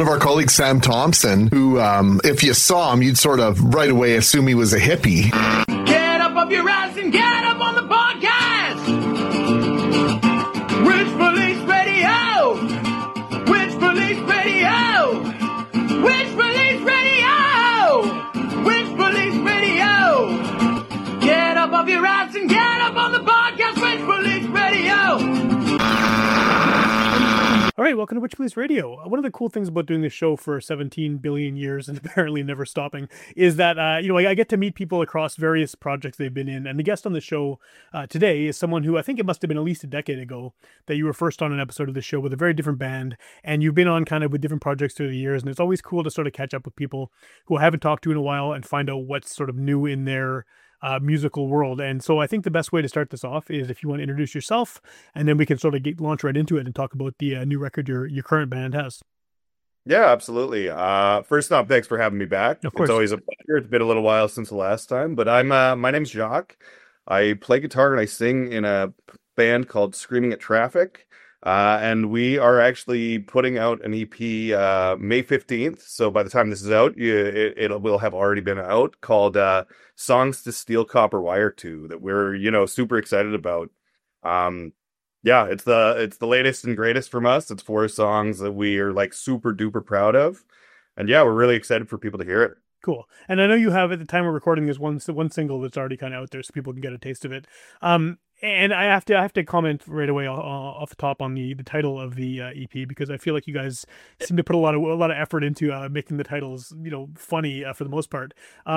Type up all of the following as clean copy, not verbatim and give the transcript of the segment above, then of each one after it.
our colleague Sam Thompson, who, if you saw him, you'd sort of right away assume he was a hippie. Get up off your ass and get up on the podcast! Rich Police Radio! Rich Police Radio! Rich Police Radio! Rich Police Radio! Get up off your ass and get up on the podcast! Rich Police Radio! All right, welcome to Witch Police Radio. One of the cool things about doing this show for 17 billion years and apparently never stopping is that, I get to meet people across various projects they've been in. And the guest on the show today is someone who I think it must have been at least a decade ago that you were first on an episode of the show with a very different band. And you've been on kind of with different projects through the years. And it's always cool to sort of catch up with people who I haven't talked to in a while and find out what's sort of new in their musical world. And so I think the best way to start this off is if you want to introduce yourself, and then we can sort of launch right into it and talk about the new record your current band has. Yeah, absolutely. First off, thanks for having me back. Of course. It's always a pleasure. It's been a little while since the last time, but my name's Jacques. I play guitar and I sing in a band called Screaming at Traffic. And we are actually putting out an EP May 15th. So by the time this is out, it will have already been out, called Songs to Steal Copper Wire To, that we're, super excited about. It's the latest and greatest from us. It's 4 songs that we are like super duper proud of. And yeah, we're really excited for people to hear it. Cool. And I know you have, at the time we're recording, this one single that's already kind of out there so people can get a taste of it. And I have to comment right away off the top on the title of the EP, because I feel like you guys seem to put a lot of effort into making the titles, funny for the most part.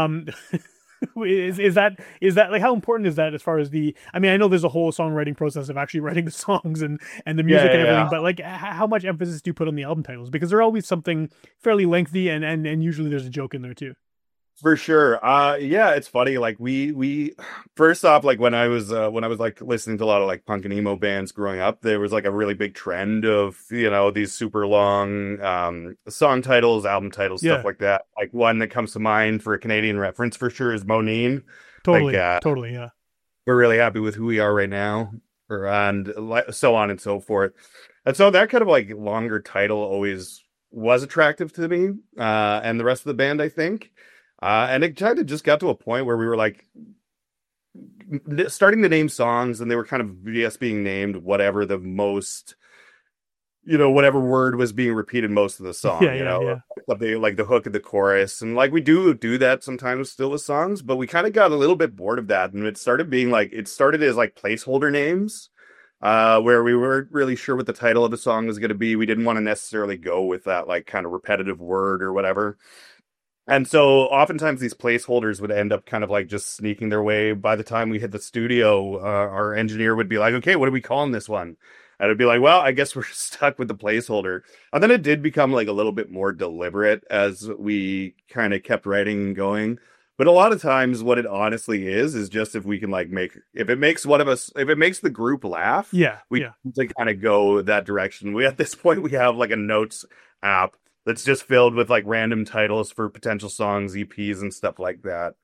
Is that like, how important is that as far as I know there's a whole songwriting process of actually writing the songs and the music and everything, but like how much emphasis do you put on the album titles? Because they're always something fairly lengthy and usually there's a joke in there too. For sure. It's funny. Like we first off, like when I was like listening to a lot of like punk and emo bands growing up, there was like a really big trend of, these super long song titles, album titles, stuff like that. Like one that comes to mind for a Canadian reference for sure is Moneen. Totally. Totally. Yeah. We're really happy with who we are right now, and so on and so forth. And so that kind of like longer title always was attractive to me, and the rest of the band, I think. And it kind of just got to a point where we were like starting to name songs, and they were kind of just being named whatever the most, whatever word was being repeated most of the song. Like the hook of the chorus, and like we do that sometimes still with songs, but we kind of got a little bit bored of that, and it started as like placeholder names, where we weren't really sure what the title of the song was going to be. We didn't want to necessarily go with that like kind of repetitive word or whatever. And so oftentimes these placeholders would end up kind of like just sneaking their way. By the time we hit the studio, our engineer would be like, okay, what are we calling this one? And it'd be like, well, I guess we're stuck with the placeholder. And then it did become like a little bit more deliberate as we kind of kept writing and going. But a lot of times what it honestly is just if we can like if it makes the group laugh, we kind of go that direction. At this point, we have like a notes app that's just filled with like random titles for potential songs, EPs, and stuff like that.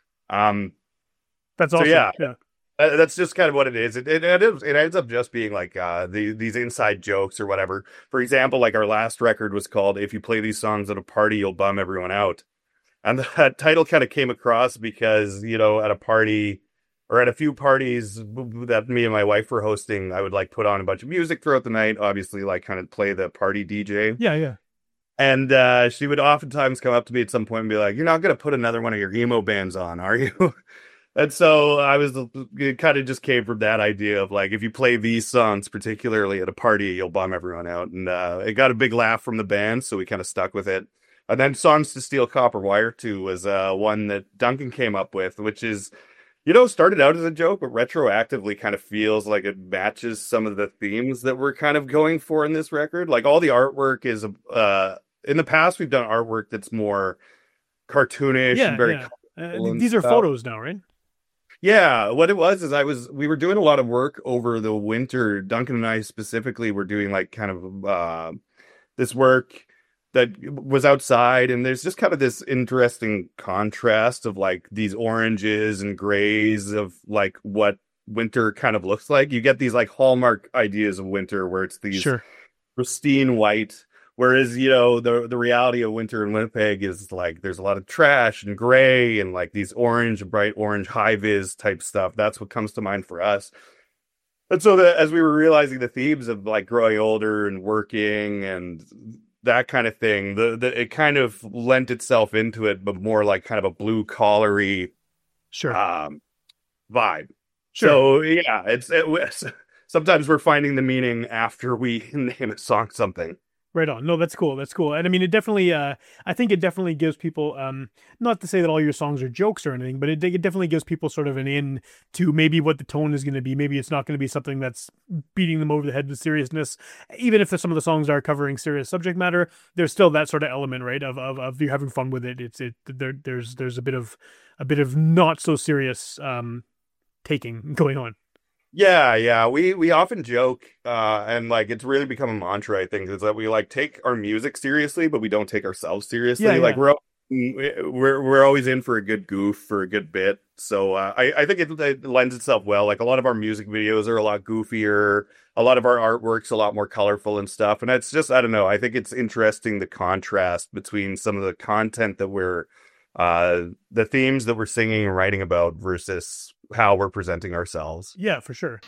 That's awesome. So that's just kind of what it is. It ends up just being like these inside jokes or whatever. For example, like our last record was called "If You Play These Songs at a Party, You'll Bum Everyone Out," and that title kind of came across because at a party or at a few parties that me and my wife were hosting, I would like put on a bunch of music throughout the night. Obviously, like kind of play the party DJ. Yeah. And she would oftentimes come up to me at some point and be like, "You're not going to put another one of your emo bands on, are you?" And so it kind of just came from that idea of like, if you play these songs, particularly at a party, you'll bum everyone out. And it got a big laugh from the band, so we kind of stuck with it. And then Songs to Steal Copper Wire To was one that Duncan came up with, which is, started out as a joke, but retroactively kind of feels like it matches some of the themes that we're kind of going for in this record. Like all the artwork is in the past, we've done artwork that's more cartoonish and very colorful. These are photos now, right? Yeah, what it was is we were doing a lot of work over the winter. Duncan and I specifically were doing like kind of this work that was outside, and there's just kind of this interesting contrast of like these oranges and grays of like what winter kind of looks like. You get these like hallmark ideas of winter where it's these pristine white Whereas, the reality of winter in Winnipeg is like there's a lot of trash and gray and like these bright orange high vis type stuff. That's what comes to mind for us. And so as we were realizing the themes of like growing older and working and that kind of thing, it kind of lent itself into it, but more like kind of a blue collary vibe. Sure. So yeah, sometimes we're finding the meaning after we name a song something. Right on. No, that's cool. That's cool. And I mean, it definitely, I think it definitely gives people, not to say that all your songs are jokes or anything, but it definitely gives people sort of an in to maybe what the tone is going to be. Maybe it's not going to be something that's beating them over the head with seriousness. Even if some of the songs are covering serious subject matter, there's still that sort of element, right? Of you having fun with it. There's a bit of not so serious, taking going on. Yeah. We often joke, and like it's really become a mantra, I think, is that we like take our music seriously, but we don't take ourselves seriously. Yeah. Like we're always in for a good goof, for a good bit. So I think it lends itself well. Like a lot of our music videos are a lot goofier. A lot of our artwork's a lot more colorful and stuff. And it's just, I don't know. I think it's interesting the contrast between some of the content that the themes that we're singing and writing about versus how we're presenting ourselves. Yeah, for sure.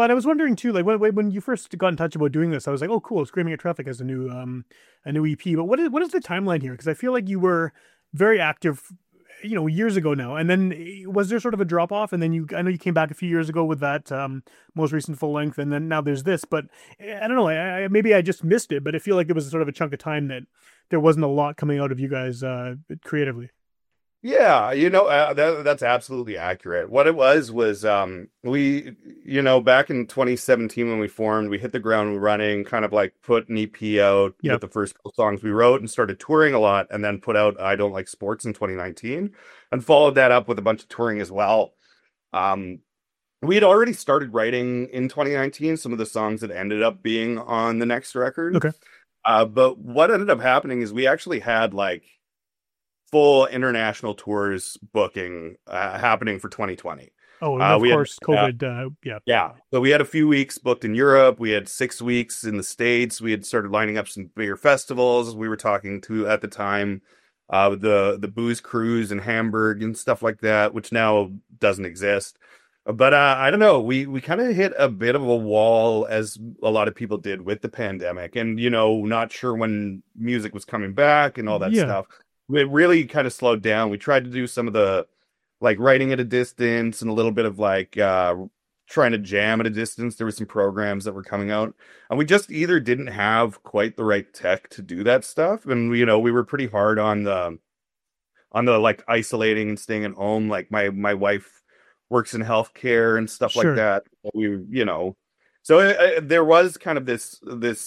and I was wondering too, like when you first got in touch about doing this, I was like, oh, cool, Screaming at Traffic has a new EP. But what is the timeline here? Because I feel like you were very active, years ago now, and then was there sort of a drop off, and then I know you came back a few years ago with that most recent full length, and then now there's this. But I don't know, maybe I just missed it, but I feel like there was sort of a chunk of time that there wasn't a lot coming out of you guys creatively. Yeah, that's absolutely accurate. What it was we, back in 2017 when we formed, we hit the ground running, kind of like put an EP out with the first couple songs we wrote and started touring a lot, and then put out I Don't Like Sports in 2019 and followed that up with a bunch of touring as well. We had already started writing in 2019 some of the songs that ended up being on the next record. Okay. But what ended up happening is we actually had like full international tours booking happening for 2020. Oh, of course, COVID. Yeah. So we had a few weeks booked in Europe. We had 6 weeks in the States. We had started lining up some bigger festivals. We were talking to, at the time, the Booze Cruise in Hamburg and stuff like that, which now doesn't exist. But I don't know. We kind of hit a bit of a wall, as a lot of people did with the pandemic, and not sure when music was coming back and all that stuff. It really kind of slowed down. We tried to do some of the like writing at a distance and a little bit of like trying to jam at a distance. There were some programs that were coming out, and we just either didn't have quite the right tech to do that stuff. And we were pretty hard on the like isolating and staying at home. Like my wife works in healthcare and stuff like that. So there was kind of this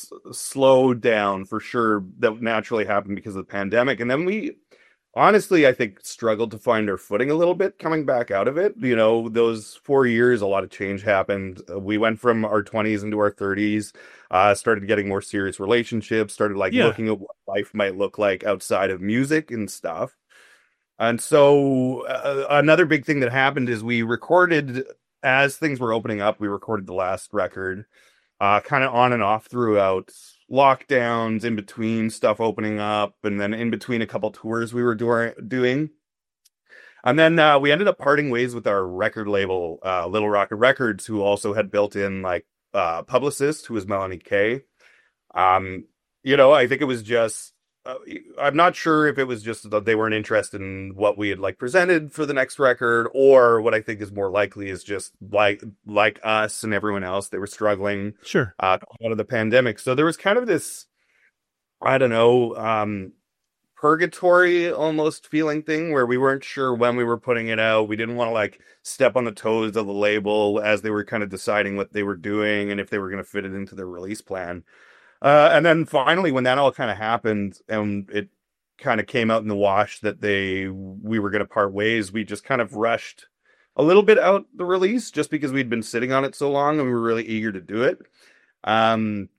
slowdown for sure that naturally happened because of the pandemic. And then we honestly, I think, struggled to find our footing a little bit coming back out of it. Those 4 years, a lot of change happened. We went from our 20s into our 30s, started getting more serious relationships, started looking at what life might look like outside of music and stuff. And so another big thing that happened is we recorded, as things were opening up, we recorded the last record, kind of on and off throughout lockdowns, in between stuff opening up, and then in between a couple tours we were doing. And then we ended up parting ways with our record label, Little Rocket Records, who also had built in publicist, who was Melanie Kay. I think it was just, I'm not sure if it was just that they weren't interested in what we had presented for the next record, or what I think is more likely is just like us and everyone else, they were struggling out of the pandemic. So there was kind of this, I don't know, purgatory almost feeling thing where we weren't sure when we were putting it out. We didn't want to step on the toes of the label as they were kind of deciding what they were doing and if they were going to fit it into their release plan. And then finally, when that all kind of happened and it kind of came out in the wash that we were going to part ways, we just kind of rushed a little bit out the release just because we'd been sitting on it so long and we were really eager to do it. And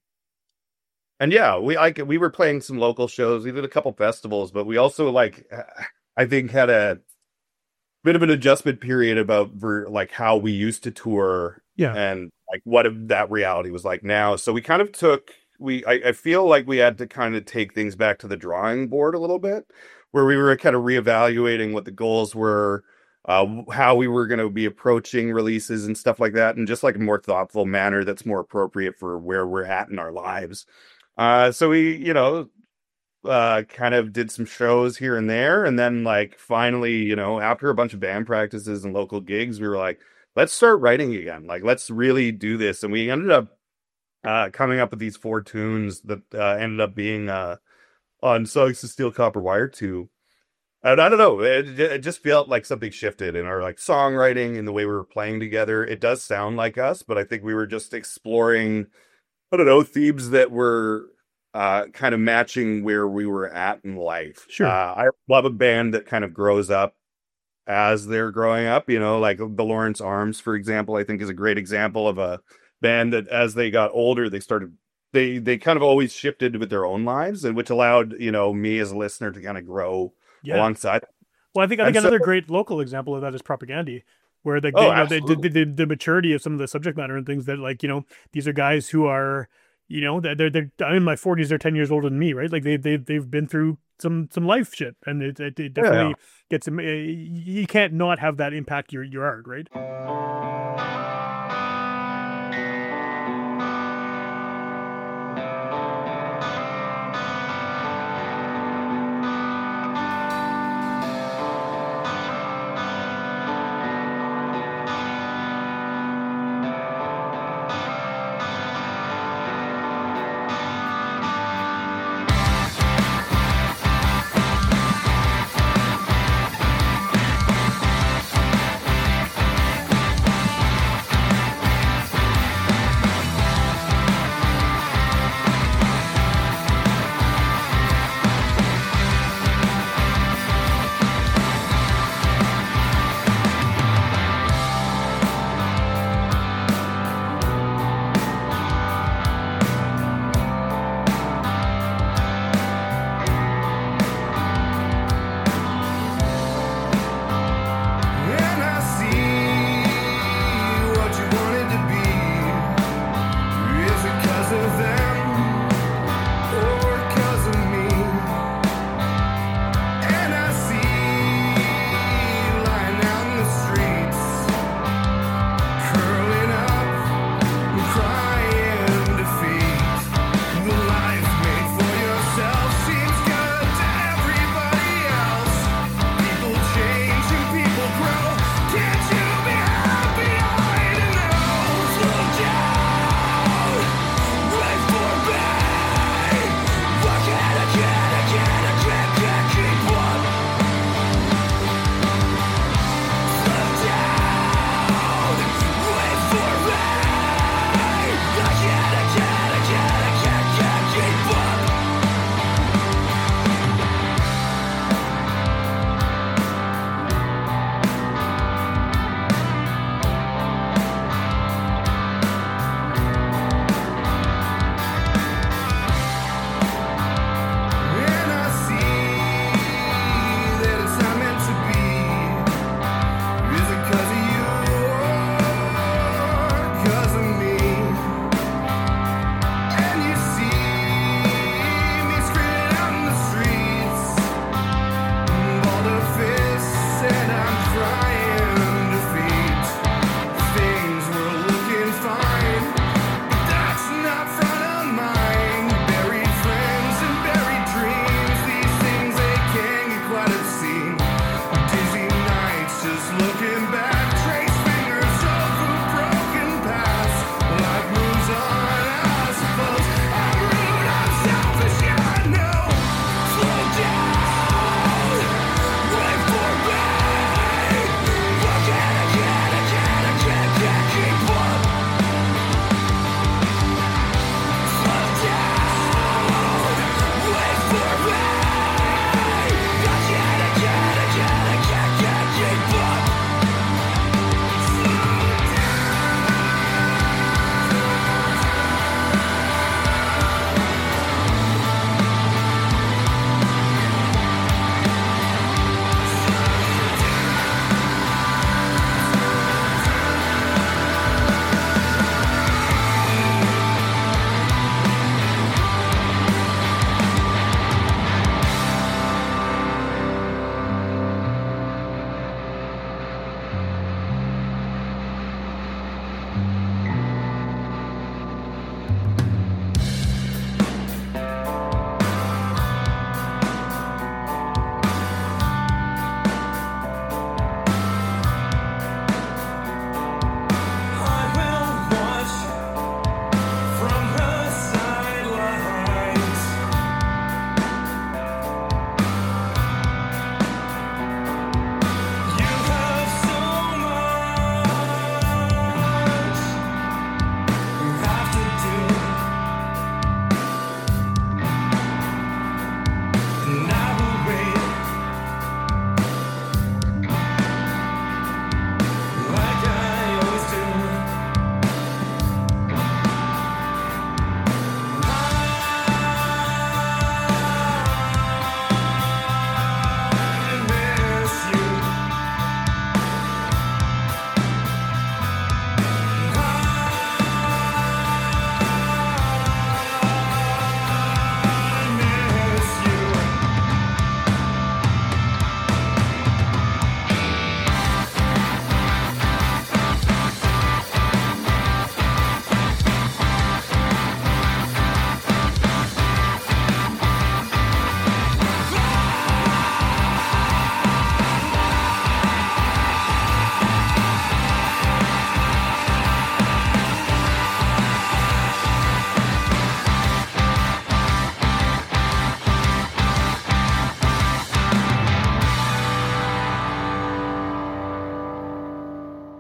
yeah, we were playing some local shows. We did a couple festivals, but we also I think had a bit of an adjustment period about how we used to tour and what that reality was like now. So we kind of I feel like we had to kind of take things back to the drawing board a little bit, where we were kind of reevaluating what the goals were, how we were going to be approaching releases and stuff like that, and just a more thoughtful manner that's more appropriate for where we're at in our lives. So we, kind of did some shows here and there. And then finally, after a bunch of band practices and local gigs, we were like, let's start writing again. Let's really do this. And we ended up coming up with these 4 tunes that ended up being on Songs to Steel Copper Wire 2. And I don't know, it just felt like something shifted in our songwriting and the way we were playing together. It does sound like us, but I think we were just exploring, I don't know, themes that were kind of matching where we were at in life. Sure. I love a band that kind of grows up as they're growing up, like the Lawrence Arms, for example, I think is a great example of a band that as they got older, they kind of always shifted with their own lives, and which allowed, me as a listener to kind of grow alongside. Well, I think another great local example of that is Propagandhi, where the maturity of some of the subject matter and things that these are guys who are, they're I'm in my 40s, they're 10 years older than me, right? They've been through some life shit, and it definitely gets, you can't not have that impact your art, right?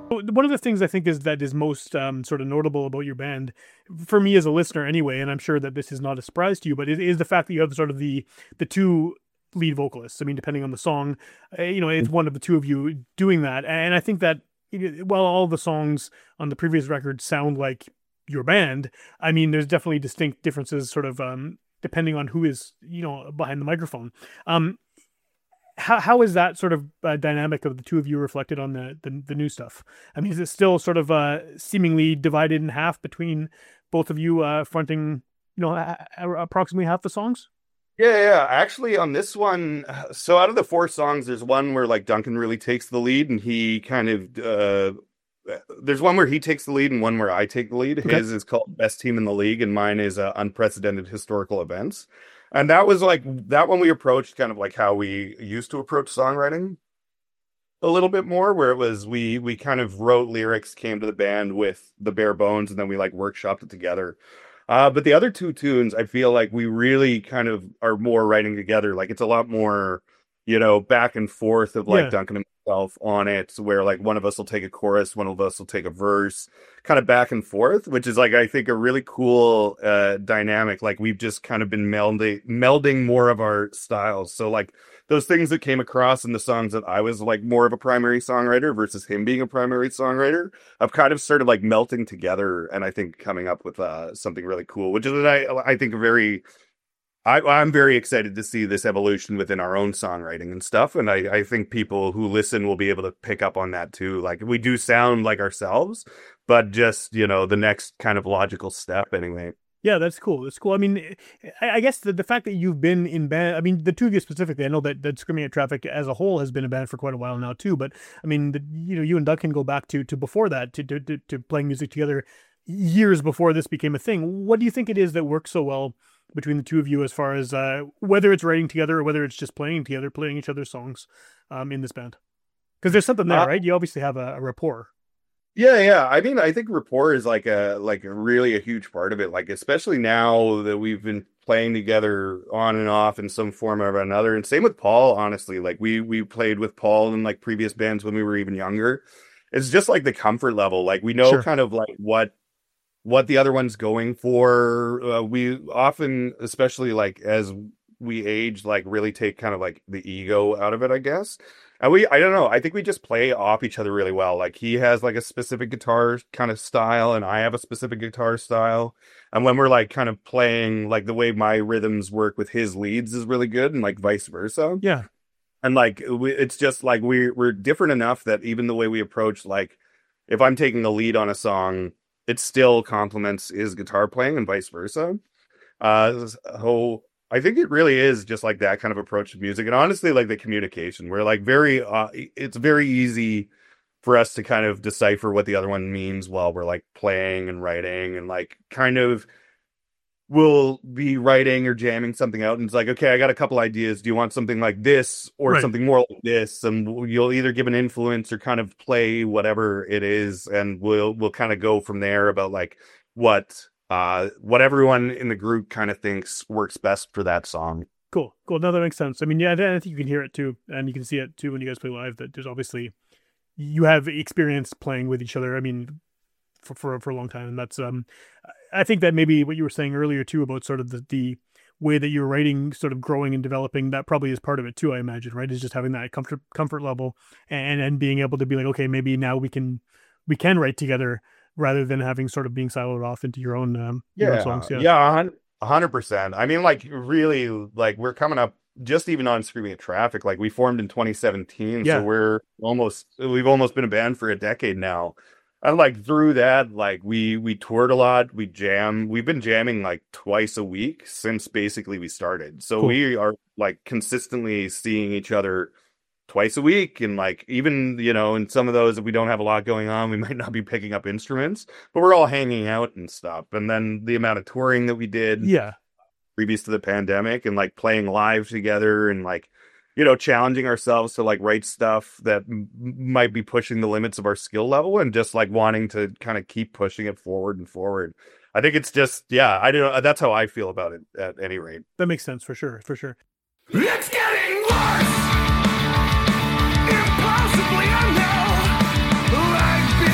One of the things I think is most sort of notable about your band, for me as a listener anyway, and I'm sure that this is not a surprise to you, but it is the fact that you have sort of the two lead vocalists. I mean, depending on the song, it's one of the two of you doing that. And I think that while all the songs on the previous record sound like your band, I mean, there's definitely distinct differences sort of depending on who is, behind the microphone. How is that sort of dynamic of the two of you reflected on the new stuff? I mean, is it still sort of seemingly divided in half between both of you fronting, approximately half the songs? Yeah. Actually, on this one, so out of the 4 songs, there's one where like Duncan really takes the lead, and he kind of there's one where he takes the lead and one where I take the lead. Okay. His is called Best Team in the League, and mine is Unprecedented Historical Events. And that was like that one we approached kind of like how we used to approach songwriting a little bit more, where it was we kind of wrote lyrics, came to the band with the bare bones, and then we like workshopped it together. But the other 2 tunes, I feel like we really kind of are more writing together. Like it's a lot more, back and forth of like Duncan and myself on it, where like one of us will take a chorus, one of us will take a verse, kind of back and forth, which is like, I think a really cool dynamic. Like we've just kind of been melding more of our styles. So like those things that came across in the songs that I was like more of a primary songwriter versus him being a primary songwriter, I've kind of started like melting together, and I think coming up with something really cool, which is I think I'm very excited to see this evolution within our own songwriting and stuff. And I think people who listen will be able to pick up on that too. Like we do sound like ourselves, but just, the next kind of logical step anyway. Yeah, that's cool. That's cool. I mean, I guess the fact that you've been in band, I mean, the two of you specifically, I know that Screaming at Traffic as a whole has been a band for quite a while now too, but I mean, you and Doug can go back to before that, to playing music together years before this became a thing. What do you think it is that works so well between the two of you as far as whether it's writing together or whether it's just playing together, playing each other's songs in this band? Because there's something there, right? You obviously have a rapport. Yeah. I mean, I think rapport is like a really a huge part of it. Like, especially now that we've been playing together on and off in some form or another. And same with Paul, honestly. Like we played with Paul in like previous bands when we were even younger. It's just like the comfort level. Like we know kind of like what the other one's going for. We often, especially like as we age, like really take kind of like the ego out of it, I guess. And I don't know, I think we just play off each other really well. Like he has like a specific guitar kind of style and I have a specific guitar style. And when we're like kind of playing, like the way my rhythms work with his leads is really good, and like vice versa. Yeah. And like, it's just like we're different enough that even the way we approach, like if I'm taking the lead on a song, it still complements his guitar playing and vice versa. So I think it really is just like that kind of approach to music. And honestly, like the communication, we're like it's very easy for us to kind of decipher what the other one means while we're like playing and writing, and like kind of we'll be writing or jamming something out. And it's like, okay, I got a couple ideas. Do you want something like this or something more like this? And you'll either give an influence or kind of play whatever it is. And we'll kind of go from there about like what everyone in the group kind of thinks works best for that song. Cool. No, that makes sense. I mean, yeah, I think you can hear it too, and you can see it too when you guys play live, that there's obviously, you have experience playing with each other. I mean, for a long time. And that's, I think that maybe what you were saying earlier too, about sort of the way that you're writing, sort of growing and developing, that probably is part of it too, I imagine, right? Is just having that comfort level and being able to be like, okay, maybe now we can write together, rather than having sort of being siloed off into your own songs. Yeah, 100%. I mean, like really, like we're coming up just even on Screaming at Traffic. Like we formed in 2017, so we've almost been a band for a decade now. And like through that, like we toured a lot, we've been jamming like twice a week since basically we started. So we are like consistently seeing each other twice a week, and like even in some of those, if we don't have a lot going on, we might not be picking up instruments, but we're all hanging out and stuff. And then the amount of touring that we did previous to the pandemic, and like playing live together, and like challenging ourselves to like write stuff that might be pushing the limits of our skill level, and just like wanting to kind of keep pushing it forward and forward. I think it's just I don't know, that's how I feel about it at any rate. That makes sense for sure. It's getting worse. Impossibly, I know. Life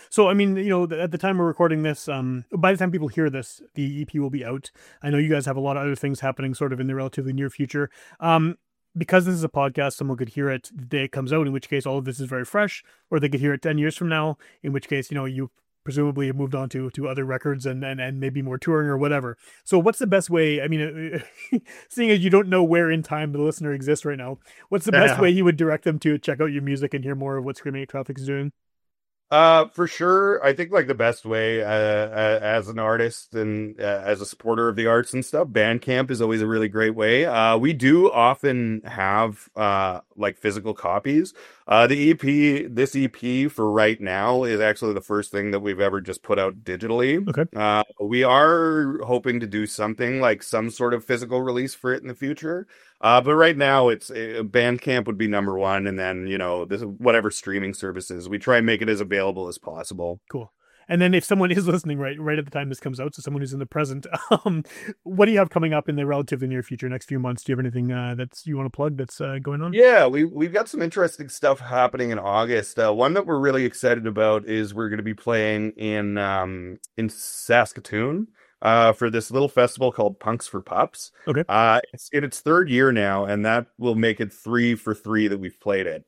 So, I mean, at the time we're recording this, by the time people hear this, the EP will be out. I know you guys have a lot of other things happening sort of in the relatively near future. Because this is a podcast, someone could hear it the day it comes out, in which case all of this is very fresh, or they could hear it 10 years from now, in which case, you presumably have moved on to other records and maybe more touring or whatever. So what's the best way? I mean, seeing as you don't know where in time the listener exists right now, what's the best way you would direct them to check out your music and hear more of what Screaming at Traffic is doing? For sure. I think like the best way as an artist and as a supporter of the arts and stuff, Bandcamp is always a really great way. We do often have like physical copies. This EP for right now is actually the first thing that we've ever just put out digitally. Okay. We are hoping to do something like some sort of physical release for it in the future. But right now it's Bandcamp would be number one. And then, this whatever streaming services, we try and make it as available as possible. Cool. And then if someone is listening right at the time this comes out, so someone who's in the present, what do you have coming up in the relatively near future, next few months? Do you have anything that's you want to plug that's going on? Yeah, we've got some interesting stuff happening in August. One that we're really excited about is we're going to be playing in Saskatoon for this little festival called Punks for Pups. Okay. It's in its third year now, and that will make it 3 for 3 that we've played it.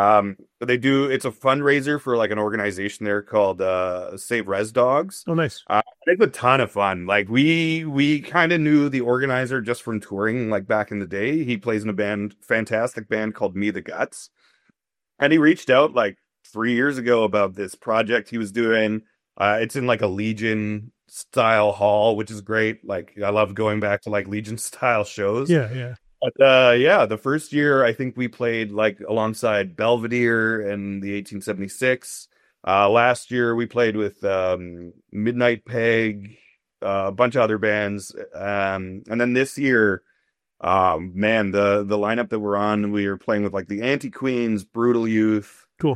It's a fundraiser for like an organization there called Save Res Dogs. Oh, nice. It's a ton of fun. Like we kind of knew the organizer just from touring like back in the day. He plays in a fantastic band called Me the Guts. And he reached out like 3 years ago about this project he was doing. It's in like a Legion style hall, which is great. Like I love going back to like Legion style shows. Yeah. But the first year I think we played like alongside Belvedere and the 1876. Last year we played with Midnight Peg, a bunch of other bands, and then this year, man, the lineup that we're on, we were playing with like the Anti-Queens, Brutal Youth, cool,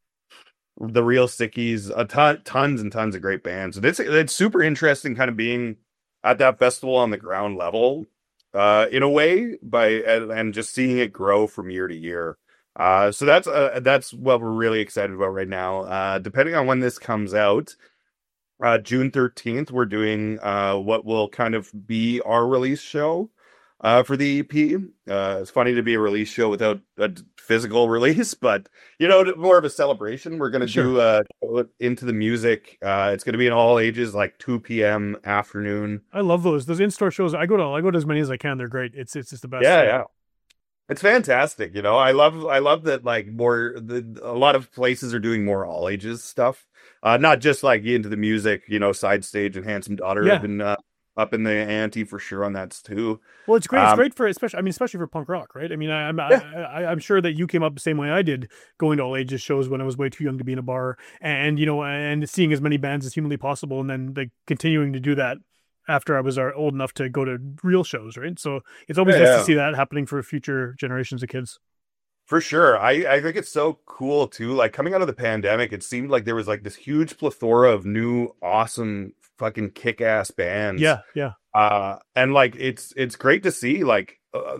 the Real Sickies, tons and tons of great bands. And it's super interesting, kind of being at that festival on the ground level. In a way, and just seeing it grow from year to year. So that's what we're really excited about right now. Depending on when this comes out, June 13th, we're doing what will kind of be our release show for the EP. It's funny to be a release show without a physical release, but more of a celebration. We're going to do Into the Music. It's going to be in all ages, like 2 p.m. afternoon. I love those in-store shows. I go to as many as I can. They're great. It's just the best. Yeah. It's fantastic. I love that like a lot of places are doing more all ages stuff. Not just like Into the Music, Side Stage and Handsome Daughter have been up in the ante for sure on that too. Well, it's great. It's great for especially for punk rock, right? I mean, I'm sure that you came up the same way I did, going to all ages shows when I was way too young to be in a bar, and and seeing as many bands as humanly possible, and then like continuing to do that after I was old enough to go to real shows, right? So it's always nice to see that happening for future generations of kids. For sure. I think it's so cool too. Like coming out of the pandemic, it seemed like there was like this huge plethora of new, awesome, fucking kick-ass bands. Yeah. And like it's great to see like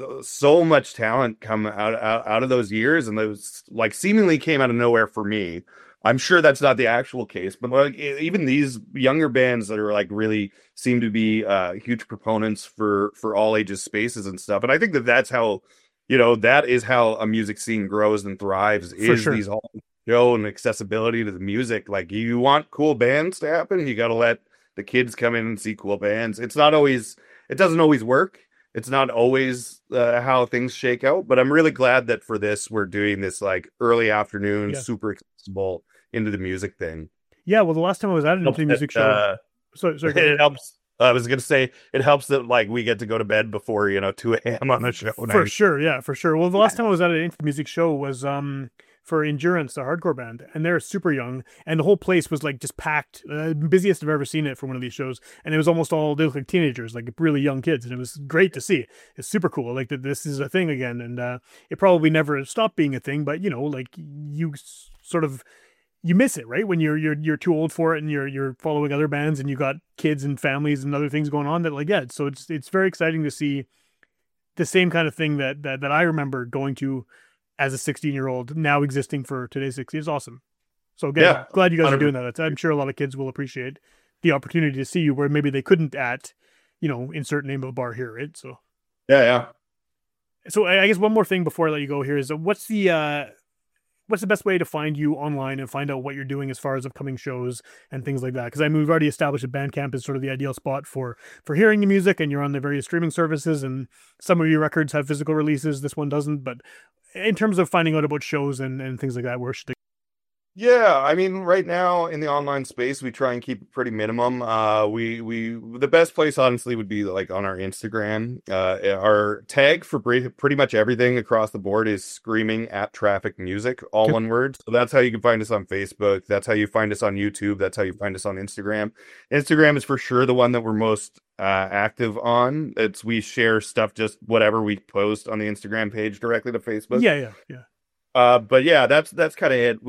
so much talent come out of those years, and those like seemingly came out of nowhere for me. I'm sure that's not the actual case, but like even these younger bands that are like really seem to be huge proponents for all ages spaces and stuff. And I think that's how that is how a music scene grows and thrives, is these all show and accessibility to the music. Like you want cool bands to happen, you got to let the kids come in and see cool bands. It doesn't always work. It's not always how things shake out, but I'm really glad that for this, we're doing this like early afternoon, super accessible Into the Music thing. Yeah. Well, the last time I was at an Into the Music show, sorry, it helps. I was going to say it helps that like we get to go to bed before 2 a.m. on the show night. For sure. Yeah, for sure. Well, the last time I was at an Into the Music show was for Endurance, a hardcore band, and they're super young, and the whole place was like just packed. Busiest I've ever seen it for one of these shows, and it was almost all, they look like teenagers, like really young kids, and it was great to see. It's super cool, like that this is a thing again, and it probably never stopped being a thing, but like you sort of, you miss it, right? When you're too old for it, and you're following other bands, and you got kids and families and other things going on that, like, yeah. So it's very exciting to see the same kind of thing that I remember going to as a 16-year-old now existing for today's 60s. It's awesome. So again, glad you guys are doing that. I'm sure a lot of kids will appreciate the opportunity to see you where maybe they couldn't at, insert name of a bar here, right? So yeah. So I guess one more thing before I let you go here is what's the best way to find you online and find out what you're doing as far as upcoming shows and things like that? Because we've already established that Bandcamp is sort of the ideal spot for hearing the music, and you're on the various streaming services, and some of your records have physical releases. This one doesn't. But in terms of finding out about shows and things like that, where should they? Yeah, I mean, right now in the online space, we try and keep it pretty minimum. The best place honestly would be like on our Instagram. Our tag for pretty much everything across the board is screaming at Traffic Music, all one word. So that's how you can find us on Facebook. That's how you find us on YouTube. That's how you find us on Instagram. Instagram is for sure the one that we're most active on. We share stuff, just whatever we post on the Instagram page directly to Facebook. Yeah. But yeah, that's kind of it.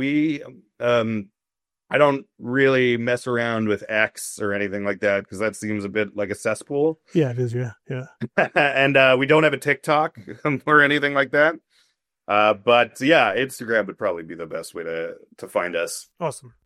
I don't really mess around with X or anything like that because that seems a bit like a cesspool. Yeah, it is. Yeah. And we don't have a TikTok or anything like that. But yeah, Instagram would probably be the best way to find us. Awesome.